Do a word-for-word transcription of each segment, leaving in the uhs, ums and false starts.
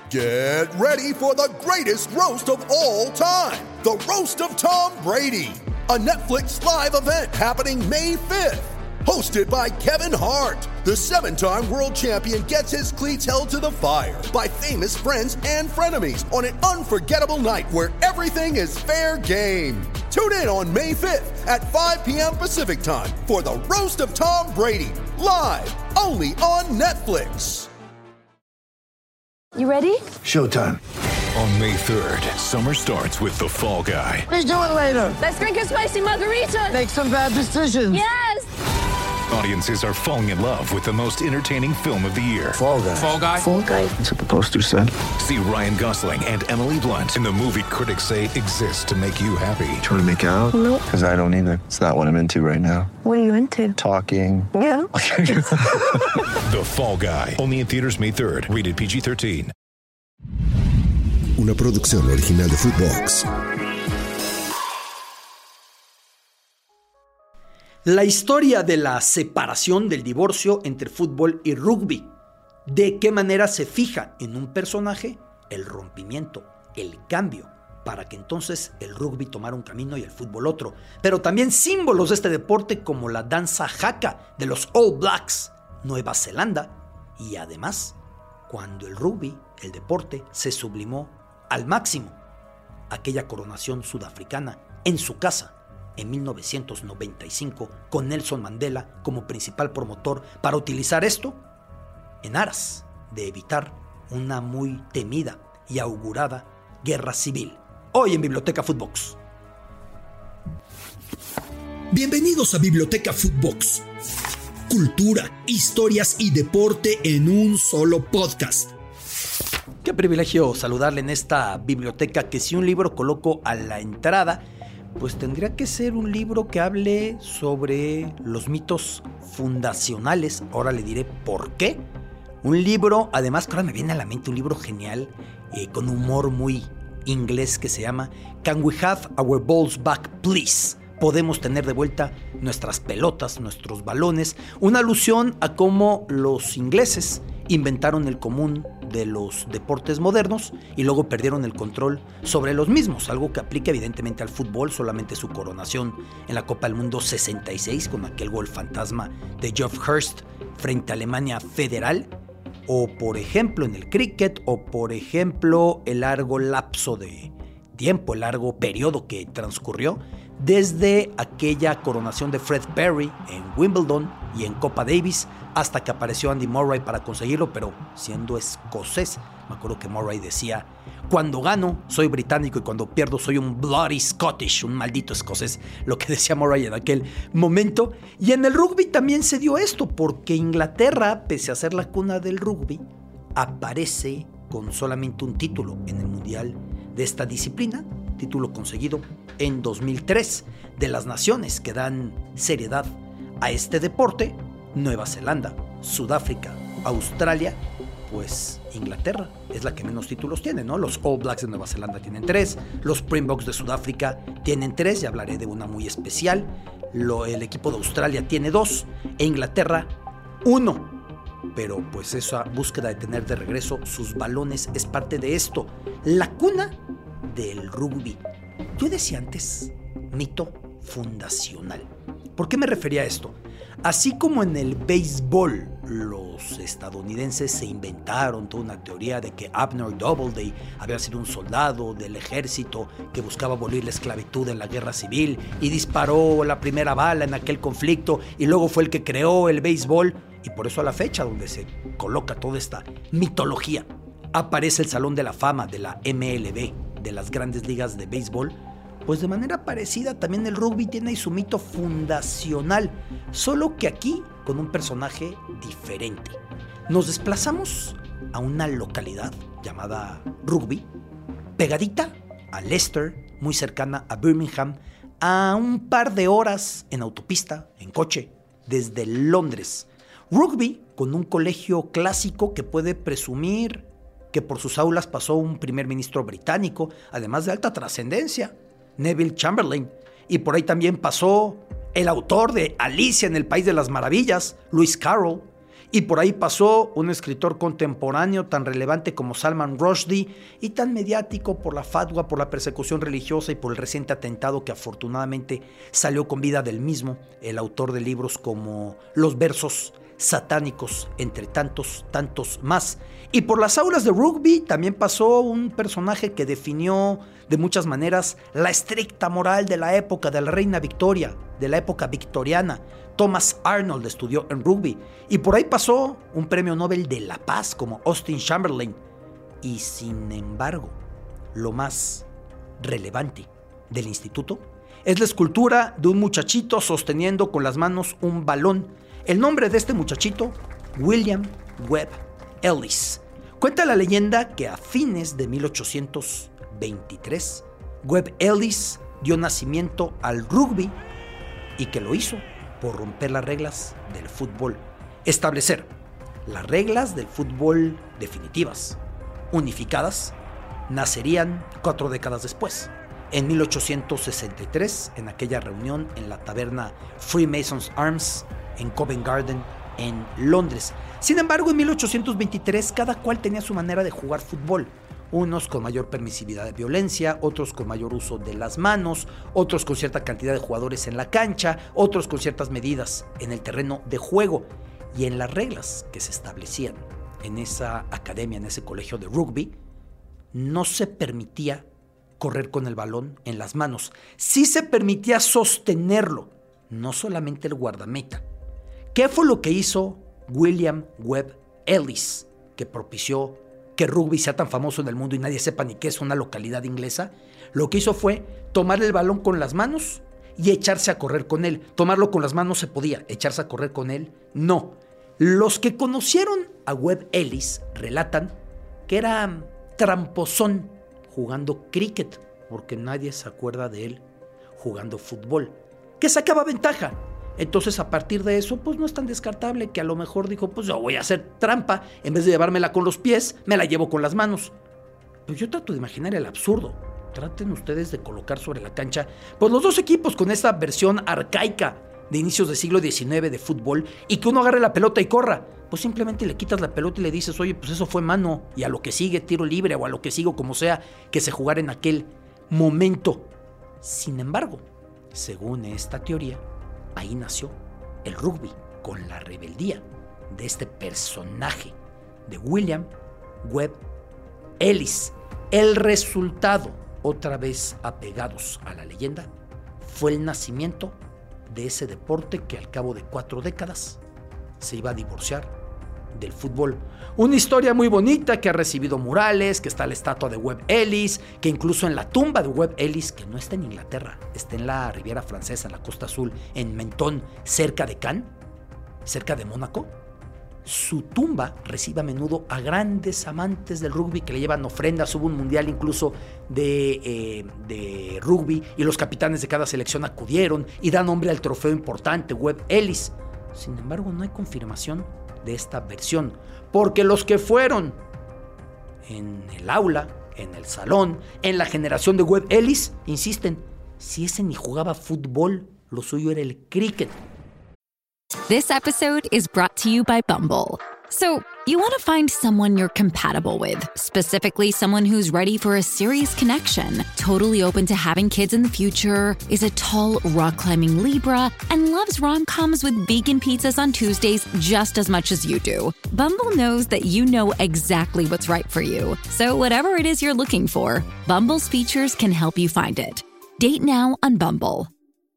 Get ready for the greatest roast of all time, the Roast of Tom Brady, a Netflix live event happening May fifth. Hosted by Kevin Hart, the seven-time world champion gets his cleats held to the fire by famous friends and frenemies on an unforgettable night where everything is fair game. Tune in on May fifth at five p.m. Pacific time for the Roast of Tom Brady, live only on Netflix. You ready? Showtime. On May third, summer starts with The Fall Guy. Let's do it later. Let's drink a spicy margarita. Make some bad decisions. Yes! Audiences are falling in love with the most entertaining film of the year. Fall Guy. Fall Guy? Fall Guy. That's what the poster said. See Ryan Gosling and Emily Blunt in the movie critics say exists to make you happy. Trying to make it out? Nope. Because I don't either. It's not what I'm into right now. What are you into? Talking. Yeah. The Fall Guy. Only in theaters May third. Rated P G thirteen. Una producción original de Footbox. La historia de la separación del divorcio entre fútbol y rugby. ¿De qué manera se fija en un personaje el rompimiento, el cambio, para que entonces el rugby tomara un camino y el fútbol otro? Pero también símbolos de este deporte como la danza haka de los All Blacks, Nueva Zelanda, y además cuando el rugby, el deporte, se sublimó al máximo, aquella coronación sudafricana en su casa en mil novecientos noventa y cinco con Nelson Mandela como principal promotor para utilizar esto en aras de evitar una muy temida y augurada guerra civil. Hoy en Biblioteca Footbox. Bienvenidos a Biblioteca Footbox. Cultura, historias y deporte en un solo podcast. Qué privilegio saludarle en esta biblioteca que si un libro coloco a la entrada, pues tendría que ser un libro que hable sobre los mitos fundacionales. Ahora le diré por qué. Un libro, además, que ahora me viene a la mente un libro genial, eh, con humor muy inglés que se llama Can We Have Our Balls Back, Please? Podemos tener de vuelta nuestras pelotas, nuestros balones. Una alusión a cómo los ingleses inventaron el común de los deportes modernos y luego perdieron el control sobre los mismos, algo que aplica evidentemente al fútbol, solamente su coronación en la Copa del Mundo sesenta y seis con aquel gol fantasma de Geoff Hurst frente a Alemania Federal, o por ejemplo en el cricket, o por ejemplo el largo lapso de tiempo, el largo periodo que transcurrió desde aquella coronación de Fred Perry en Wimbledon y en Copa Davis hasta que apareció Andy Murray para conseguirlo, pero siendo escocés. Me acuerdo que Murray decía: cuando gano soy británico y cuando pierdo soy un bloody Scottish, un maldito escocés, lo que decía Murray en aquel momento. Y en el rugby también se dio esto, porque Inglaterra, pese a ser la cuna del rugby, aparece con solamente un título en el mundial de esta disciplina, título conseguido en dos mil tres. De las naciones que dan seriedad a este deporte, Nueva Zelanda, Sudáfrica, Australia, pues Inglaterra es la que menos títulos tiene, ¿no? Los All Blacks de Nueva Zelanda tienen tres, los Springboks de Sudáfrica tienen tres, y hablaré de una muy especial. Lo, el equipo de Australia tiene dos e Inglaterra uno. Pero pues esa búsqueda de tener de regreso sus balones es parte de esto, la cuna del rugby. Yo decía antes, mito fundacional. ¿Por qué me refería a esto? Así como en el béisbol los estadounidenses se inventaron toda una teoría de que Abner Doubleday había sido un soldado del ejército que buscaba abolir la esclavitud en la guerra civil y disparó la primera bala en aquel conflicto y luego fue el que creó el béisbol, y por eso a la fecha donde se coloca toda esta mitología aparece el Salón de la Fama de la M L B, de las grandes ligas de béisbol, pues de manera parecida también el rugby tiene ahí su mito fundacional, solo que aquí con un personaje diferente. Nos desplazamos a una localidad llamada Rugby, pegadita a Leicester, muy cercana a Birmingham, a un par de horas en autopista, en coche, desde Londres. Rugby, con un colegio clásico que puede presumir que por sus aulas pasó un primer ministro británico, además de alta trascendencia, Neville Chamberlain, y por ahí también pasó el autor de Alicia en el País de las Maravillas, Lewis Carroll, Y por ahí pasó un escritor contemporáneo tan relevante como Salman Rushdie y tan mediático por la fatwa, por la persecución religiosa y por el reciente atentado que afortunadamente salió con vida del mismo, el autor de libros como Los versos satánicos, entre tantos, tantos más. Y por las aulas de rugby también pasó un personaje que definió de muchas maneras la estricta moral de la época de la reina Victoria, de la época victoriana. Thomas Arnold estudió en rugby y por ahí pasó un premio Nobel de la Paz como Austin Chamberlain. Y sin embargo, lo más relevante del instituto es la escultura de un muchachito sosteniendo con las manos un balón. El nombre de este muchachito, William Webb Ellis. Cuenta la leyenda que a fines de mil ochocientos veintitrés, Webb Ellis dio nacimiento al rugby y que lo hizo por romper las reglas del fútbol. Establecer las reglas del fútbol definitivas, unificadas, nacerían cuatro décadas después. En mil ochocientos sesenta y tres, en aquella reunión en la taberna Freemasons Arms en Covent Garden, en Londres. Sin embargo, en mil ochocientos veintitrés cada cual tenía su manera de jugar fútbol. Unos con mayor permisividad de violencia, otros con mayor uso de las manos, otros con cierta cantidad de jugadores en la cancha, otros con ciertas medidas en el terreno de juego. Y en las reglas que se establecían en esa academia, en ese colegio de rugby, no se permitía correr con el balón en las manos. Sí se permitía sostenerlo, no solamente el guardameta. ¿Qué fue lo que hizo William Webb Ellis, que propició que rugby sea tan famoso en el mundo y nadie sepa ni qué es una localidad inglesa? Lo que hizo fue tomar el balón con las manos y echarse a correr con él. Tomarlo con las manos se podía, echarse a correr con él no. Los que conocieron a Webb Ellis relatan que era tramposón jugando cricket, porque nadie se acuerda de él jugando fútbol, que sacaba ventaja. Entonces, a partir de eso, pues no es tan descartable que a lo mejor dijo, pues yo voy a hacer trampa, en vez de llevármela con los pies, me la llevo con las manos. Pues yo trato de imaginar el absurdo. Traten ustedes de colocar sobre la cancha, pues los dos equipos con esta versión arcaica de inicios del siglo diecinueve de fútbol, y que uno agarre la pelota y corra. Pues simplemente le quitas la pelota y le dices, oye, pues eso fue mano, y a lo que sigue, tiro libre, o a lo que sigo, como sea, que se jugara en aquel momento. Sin embargo, según esta teoría, ahí nació el rugby, con la rebeldía de este personaje, de William Webb Ellis. El resultado, otra vez apegados a la leyenda, fue el nacimiento de ese deporte que al cabo de cuatro décadas se iba a divorciar del fútbol. Una historia muy bonita que ha recibido murales, que está la estatua de Webb Ellis, que incluso en la tumba de Webb Ellis, que no está en Inglaterra, está en la Riviera Francesa, en la Costa Azul, en Menton, cerca de Cannes, cerca de Mónaco, su tumba recibe a menudo a grandes amantes del rugby que le llevan ofrendas. Hubo un mundial incluso de, eh, de rugby y los capitanes de cada selección acudieron y dan nombre al trofeo importante, Webb Ellis. Sin embargo, no hay confirmación de esta versión, porque los que fueron en el aula, en el salón, en la generación de Webb Ellis, insisten, si ese ni jugaba fútbol, lo suyo era el cricket. This episode is brought to you by Bumble. So, you want to find someone you're compatible with, specifically someone who's ready for a serious connection, totally open to having kids in the future, is a tall, rock-climbing Libra, and loves rom-coms with vegan pizzas on Tuesdays just as much as you do. Bumble knows that you know exactly what's right for you. So whatever it is you're looking for, Bumble's features can help you find it. Date now on Bumble.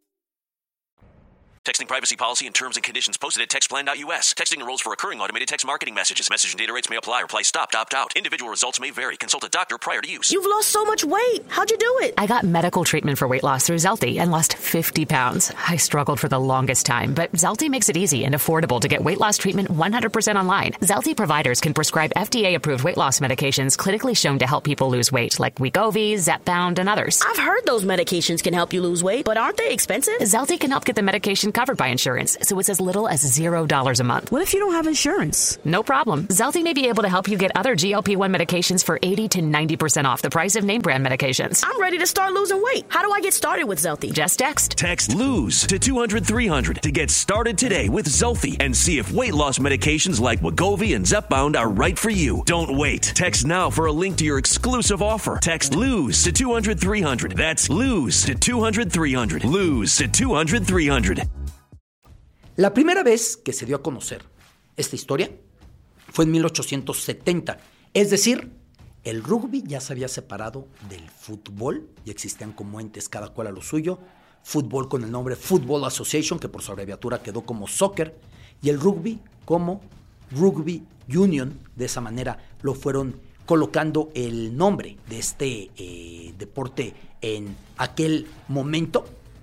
Texting privacy policy and terms and conditions posted at text plan dot U S. Texting enrolls for recurring automated text marketing messages. Message and data rates may apply. Reply stop, opt out. Individual results may vary. Consult a doctor prior to use. You've lost so much weight. How'd you do it? I got medical treatment for weight loss through Zelty and lost fifty pounds. I struggled for the longest time, but Zelty makes it easy and affordable to get weight loss treatment one hundred percent online. Zelty providers can prescribe F D A-approved weight loss medications clinically shown to help people lose weight, like Wegovy, Zepbound, and others. I've heard those medications can help you lose weight, but aren't they expensive? Zelty can help get the medication covered by insurance, so it's as little as zero dollars a month. What if you don't have insurance? No problem. Zelty may be able to help you get other G L P one medications for eighty to ninety percent off the price of name brand medications. I'm ready to start losing weight. How do I get started with Zelty? Just text. Text LOSE to two hundred three hundred to get started today with Zelty and see if weight loss medications like Wegovy and Zepbound are right for you. Don't wait. Text now for a link to your exclusive offer. Text LOSE to two hundred three hundred. That's LOSE to two hundred three hundred. LOSE to two hundred three hundred. La primera vez que se dio a conocer esta historia fue en mil ochocientos setenta. Es decir, el rugby ya se había separado del fútbol y existían como entes cada cual a lo suyo. Fútbol con el nombre Football Association, que por su abreviatura quedó como soccer, y el rugby como Rugby Union. De esa manera lo fueron colocando el nombre de este eh, deporte en aquel momento.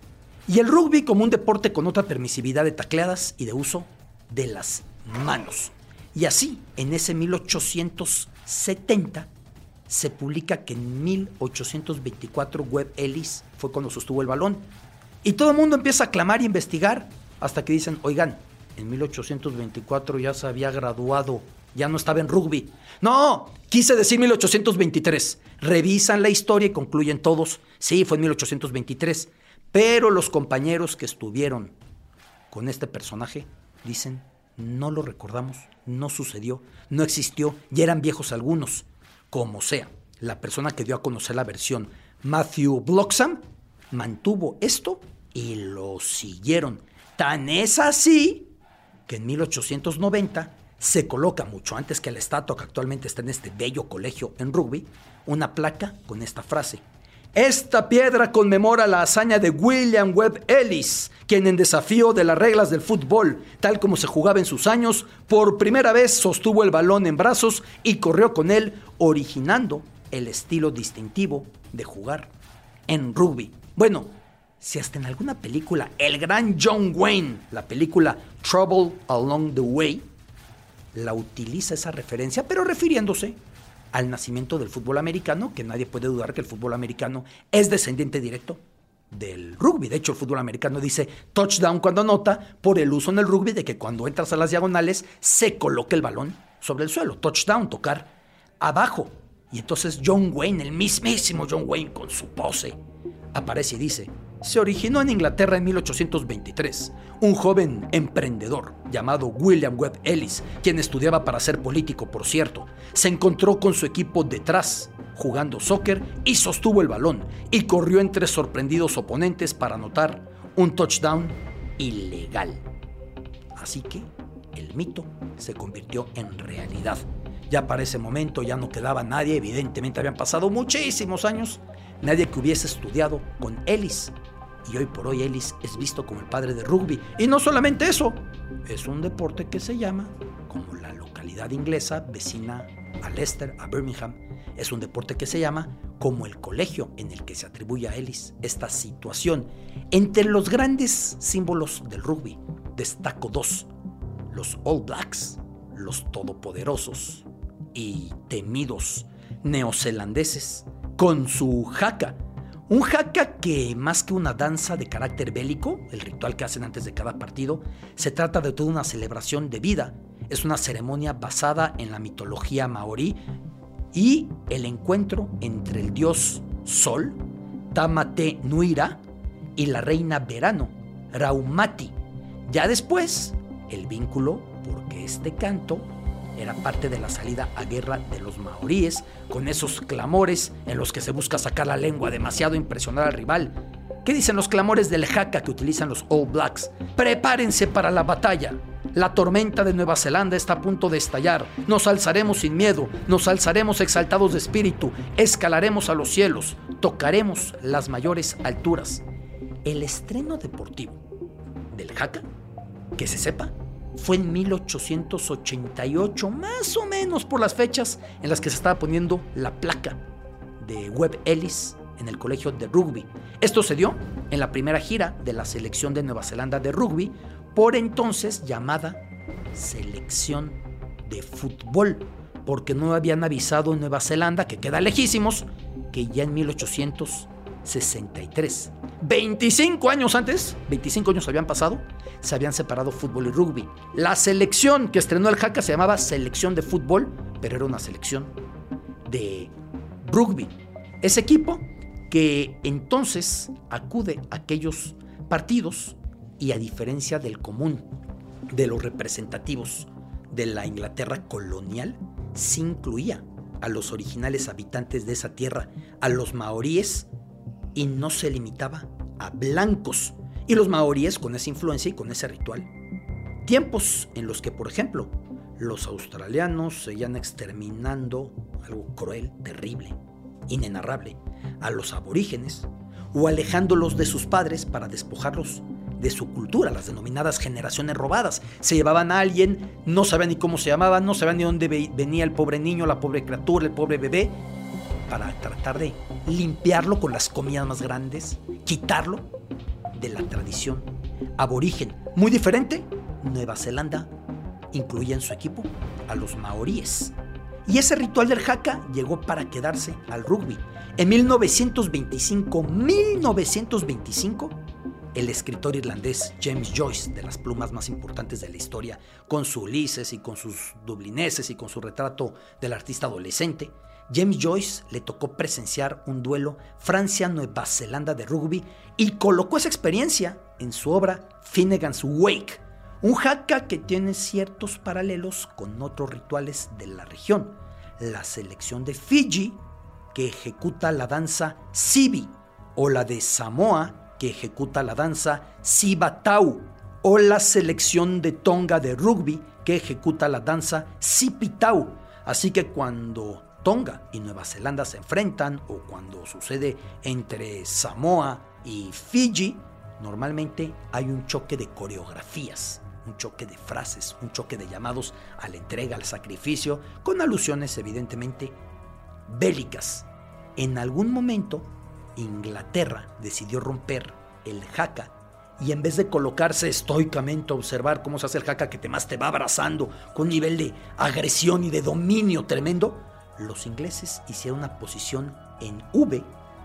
Y el rugby como un deporte con otra permisividad de tacleadas y de uso de las manos. Y así, en ese mil ochocientos setenta, se publica que en mil ochocientos veinticuatro Webb Ellis fue cuando sostuvo el balón. Y todo el mundo empieza a clamar y investigar hasta que dicen, oigan, en mil ochocientos veinticuatro ya se había graduado, ya no estaba en rugby. No, quise decir mil ochocientos veintitrés. Revisan la historia y concluyen todos, sí, fue en mil ochocientos veintitrés. Pero los compañeros que estuvieron con este personaje dicen, no lo recordamos, no sucedió, no existió, ya eran viejos algunos. Como sea, la persona que dio a conocer la versión, Matthew Bloxham, mantuvo esto y lo siguieron. Tan es así que en mil ochocientos noventa se coloca, mucho antes que la estatua que actualmente está en este bello colegio en rugby, una placa con esta frase. Esta piedra conmemora la hazaña de William Webb Ellis, quien en desafío de las reglas del fútbol, tal como se jugaba en sus años, por primera vez sostuvo el balón en brazos y corrió con él, originando el estilo distintivo de jugar en rugby. Bueno, si hasta en alguna película, el gran John Wayne, la película Trouble Along the Way, la utiliza esa referencia, pero refiriéndose al nacimiento del fútbol americano, que nadie puede dudar que el fútbol americano es descendiente directo del rugby. De hecho, el fútbol americano dice touchdown cuando anota, por el uso en el rugby de que cuando entras a las diagonales se coloque el balón sobre el suelo. Touchdown, tocar abajo. Y entonces John Wayne, el mismísimo John Wayne con su pose, aparece y dice, se originó en Inglaterra en mil ochocientos veintitrés. Un joven emprendedor llamado William Webb Ellis, quien estudiaba para ser político, por cierto, se encontró con su equipo detrás, jugando soccer, y sostuvo el balón y corrió entre sorprendidos oponentes para anotar un touchdown ilegal. Así que el mito se convirtió en realidad. Ya para ese momento ya no quedaba nadie, evidentemente habían pasado muchísimos años, nadie que hubiese estudiado con Ellis. Y hoy por hoy Ellis es visto como el padre de rugby. Y no solamente eso, es un deporte que se llama, como la localidad inglesa vecina a Leicester, a Birmingham, es un deporte que se llama como el colegio en el que se atribuye a Ellis esta situación. Entre los grandes símbolos del rugby destaco dos: los All Blacks, los todopoderosos y temidos neozelandeses, con su haka. Un haka que, más que una danza de carácter bélico, el ritual que hacen antes de cada partido, se trata de toda una celebración de vida. Es una ceremonia basada en la mitología maorí y el encuentro entre el dios Sol, Tamate Nuira, y la reina Verano, Raumati. Ya después, el vínculo, porque este canto era parte de la salida a guerra de los maoríes, con esos clamores en los que se busca sacar la lengua demasiado impresionar al rival. ¿Qué dicen los clamores del haka que utilizan los All Blacks? Prepárense para la batalla. La tormenta de Nueva Zelanda está a punto de estallar. Nos alzaremos sin miedo, nos alzaremos exaltados de espíritu, escalaremos a los cielos, tocaremos las mayores alturas. El estreno deportivo del haka, que se sepa, fue en mil ochocientos ochenta y ocho, más o menos por las fechas en las que se estaba poniendo la placa de Webb Ellis en el colegio de rugby. Esto se dio en la primera gira de la selección de Nueva Zelanda de rugby, por entonces llamada Selección de Fútbol, porque no habían avisado en Nueva Zelanda, que queda lejísimos, que ya en mil ochocientos sesenta y tres. veinticinco años antes, veinticinco años habían pasado, se habían separado fútbol y rugby. La selección que estrenó el Haka se llamaba Selección de Fútbol, pero era una selección de rugby. Ese equipo que entonces acude a aquellos partidos y, a diferencia del común de los representativos de la Inglaterra colonial, se incluía a los originales habitantes de esa tierra, a los maoríes, y no se limitaba a blancos. Y los maoríes, con esa influencia y con ese ritual, tiempos en los que, por ejemplo, los australianos seguían exterminando, algo cruel, terrible, inenarrable, a los aborígenes, o alejándolos de sus padres para despojarlos de su cultura, las denominadas generaciones robadas. Se llevaban a alguien, no sabían ni cómo se llamaba, no sabían ni dónde venía el pobre niño, la pobre criatura, el pobre bebé, para tratar de limpiarlo con las comidas más grandes, quitarlo de la tradición aborigen. Muy diferente, Nueva Zelanda incluía en su equipo a los maoríes. Y ese ritual del Haka llegó para quedarse al rugby. En mil novecientos veinticinco, mil novecientos veinticinco, el escritor irlandés James Joyce, de las plumas más importantes de la historia, con su Ulises y con sus dublineses y con su retrato del artista adolescente, James Joyce le tocó presenciar un duelo Francia-Nueva Zelanda de rugby y colocó esa experiencia en su obra Finnegan's Wake, un Haka que tiene ciertos paralelos con otros rituales de la región. La selección de Fiji, que ejecuta la danza Sibi, o la de Samoa, que ejecuta la danza Sibatau, o la selección de Tonga de rugby, que ejecuta la danza Sipitau. Así que cuando Tonga y Nueva Zelanda se enfrentan, o cuando sucede entre Samoa y Fiji, normalmente hay un choque de coreografías, un choque de frases, un choque de llamados a la entrega, al sacrificio, con alusiones evidentemente bélicas. En algún momento, Inglaterra decidió romper el Haka y, en vez de colocarse estoicamente a observar cómo se hace el Haka, que te más te va abrazando con un nivel de agresión y de dominio tremendo, los ingleses hicieron una posición en V,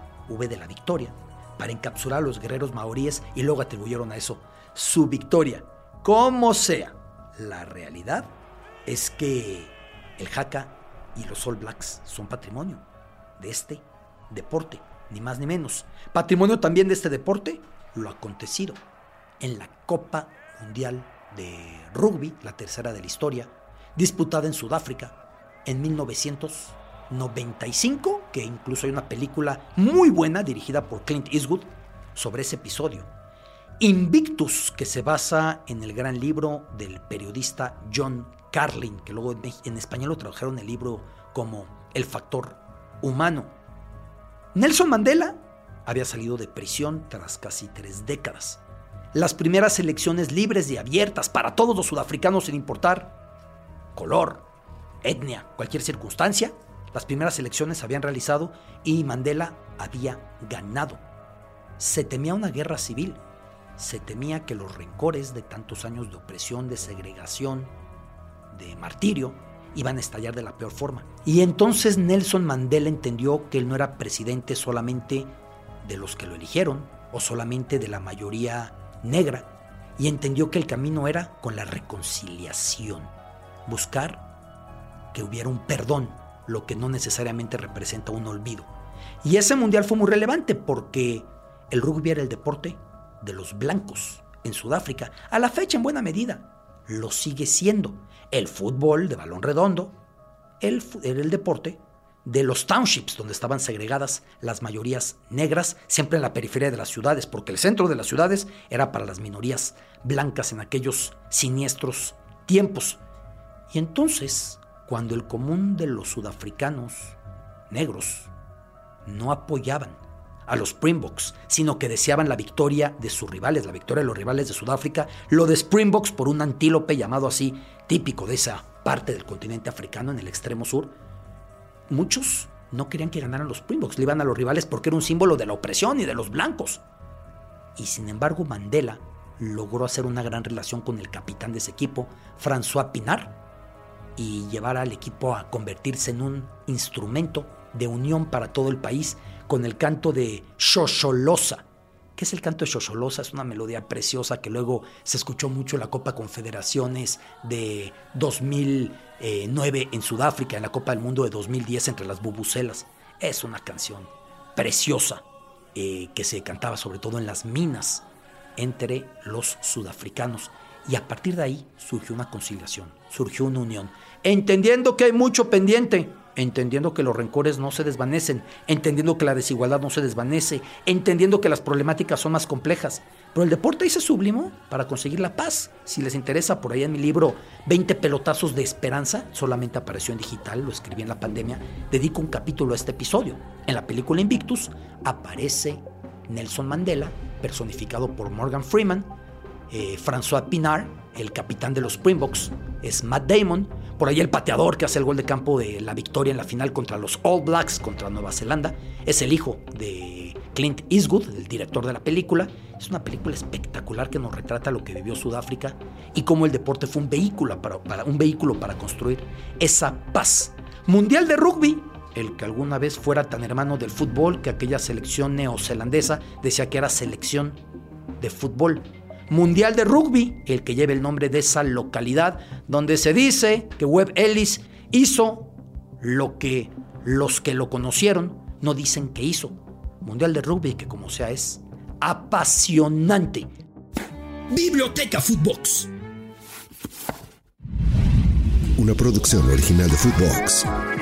V de la victoria, para encapsular a los guerreros maoríes, y luego atribuyeron a eso su victoria. Como sea, la realidad es que el Haka y los All Blacks son patrimonio de este deporte, ni más ni menos. Patrimonio también de este deporte lo acontecido en la Copa Mundial de Rugby, la tercera de la historia, disputada en Sudáfrica en mil novecientos noventa y cinco, que incluso hay una película muy buena dirigida por Clint Eastwood sobre ese episodio. Invictus, que se basa en el gran libro del periodista John Carlin, que luego en español lo tradujeron el libro como El Factor Humano. Nelson Mandela había salido de prisión tras casi tres décadas. Las primeras elecciones libres y abiertas para todos los sudafricanos, sin importar color, etnia, cualquier circunstancia, las primeras elecciones se habían realizado y Mandela había ganado. Se temía una guerra civil. Se temía que los rencores de tantos años de opresión, de segregación, de martirio, iban a estallar de la peor forma. Y entonces Nelson Mandela entendió que él no era presidente solamente de los que lo eligieron o solamente de la mayoría negra, y entendió que el camino era con la reconciliación, buscar que hubiera un perdón, lo que no necesariamente representa un olvido. Y ese mundial fue muy relevante porque el rugby era el deporte de los blancos en Sudáfrica. A la fecha, en buena medida, lo sigue siendo. El fútbol de balón redondo el, era el deporte de los townships, donde estaban segregadas las mayorías negras, siempre en la periferia de las ciudades, porque el centro de las ciudades era para las minorías blancas en aquellos siniestros tiempos. Y entonces, cuando el común de los sudafricanos negros no apoyaban a los Springboks, sino que deseaban la victoria de sus rivales, la victoria de los rivales de Sudáfrica, lo de Springboks por un antílope llamado así, típico de esa parte del continente africano en el extremo sur, muchos no querían que ganaran los Springboks, le iban a los rivales porque era un símbolo de la opresión y de los blancos. Y sin embargo, Mandela logró hacer una gran relación con el capitán de ese equipo, François Pienaar, y llevar al equipo a convertirse en un instrumento de unión para todo el país, con el canto de Xoxoloza. ¿Qué es el canto de Xoxoloza? Es una melodía preciosa que luego se escuchó mucho en la Copa Confederaciones de dos mil nueve en Sudáfrica, en la Copa del Mundo de dos mil diez entre las bubucelas. Es una canción preciosa eh, que se cantaba sobre todo en las minas entre los sudafricanos. Y a partir de ahí surgió una conciliación, surgió una unión, entendiendo que hay mucho pendiente, entendiendo que los rencores no se desvanecen, entendiendo que la desigualdad no se desvanece, entendiendo que las problemáticas son más complejas. Pero el deporte ahí se sublimó para conseguir la paz. Si les interesa, por ahí en mi libro veinte pelotazos de esperanza, solamente apareció en digital, lo escribí en la pandemia, dedico un capítulo a este episodio. En la película Invictus aparece Nelson Mandela, personificado por Morgan Freeman. eh, François Pienaar, el capitán de los Springboks, es Matt Damon. Por ahí el pateador que hace el gol de campo de la victoria en la final contra los All Blacks contra Nueva Zelanda es el hijo de Clint Eastwood, el director de la película. Es una película espectacular que nos retrata lo que vivió Sudáfrica y cómo el deporte fue un vehículo para, para, un vehículo para construir esa paz. Mundial de rugby, el que alguna vez fuera tan hermano del fútbol que aquella selección neozelandesa decía que era selección de fútbol. Mundial de rugby, el que lleva el nombre de esa localidad donde se dice que Webb Ellis hizo lo que los que lo conocieron no dicen que hizo. Mundial de rugby que como sea es apasionante. Biblioteca Footbox. Una producción original de Footbox.